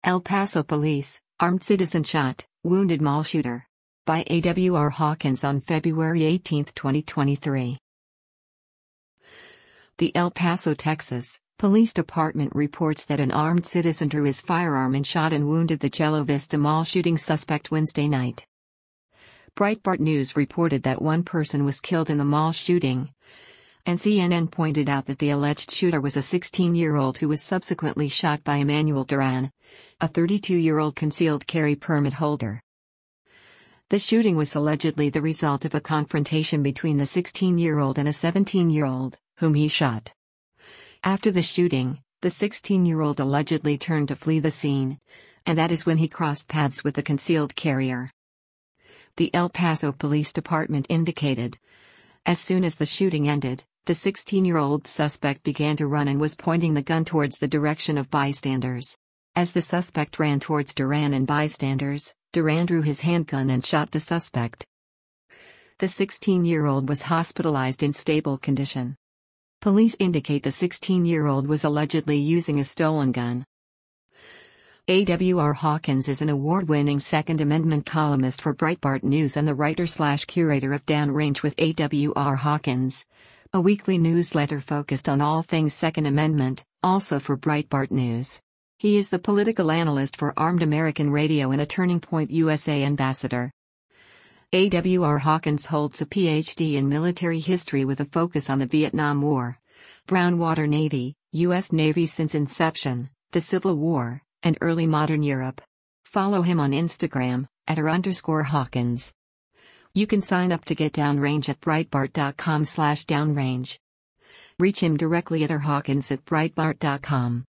El Paso Police, armed citizen shot, wounded mall shooter. By A.W.R. Hawkins on February 18, 2023. The El Paso, Texas, Police Department reports that an armed citizen drew his firearm and shot and wounded the Chelo Vista Mall shooting suspect Wednesday night. Breitbart News reported that one person was killed in the mall shooting, and CNN pointed out that the alleged shooter was a 16-year-old who was subsequently shot by Emmanuel Duran, a 32-year-old concealed carry permit holder. The shooting was allegedly the result of a confrontation between the 16-year-old and a 17-year-old, whom he shot. After the shooting, the 16-year-old allegedly turned to flee the scene, and that is when he crossed paths with the concealed carrier. The El Paso Police Department indicated, as soon as the shooting ended, the 16-year-old suspect began to run and was pointing the gun towards the direction of bystanders. As the suspect ran towards Duran and bystanders, Duran drew his handgun and shot the suspect. The 16-year-old was hospitalized in stable condition. Police indicate the 16-year-old was allegedly using a stolen gun. A.W.R. Hawkins is an award-winning Second Amendment columnist for Breitbart News and the writer/curator of Downrange with A.W.R. Hawkins, a weekly newsletter focused on all things Second Amendment, also for Breitbart News. He is the political analyst for Armed American Radio and a Turning Point USA ambassador. A.W.R. Hawkins holds a Ph.D. in military history with a focus on the Vietnam War, Brownwater Navy, U.S. Navy since inception, the Civil War, and early modern Europe. Follow him on Instagram, @r_Hawkins. You can sign up to get Downrange at Breitbart.com/downrange. Reach him directly at rhawkins@breitbart.com.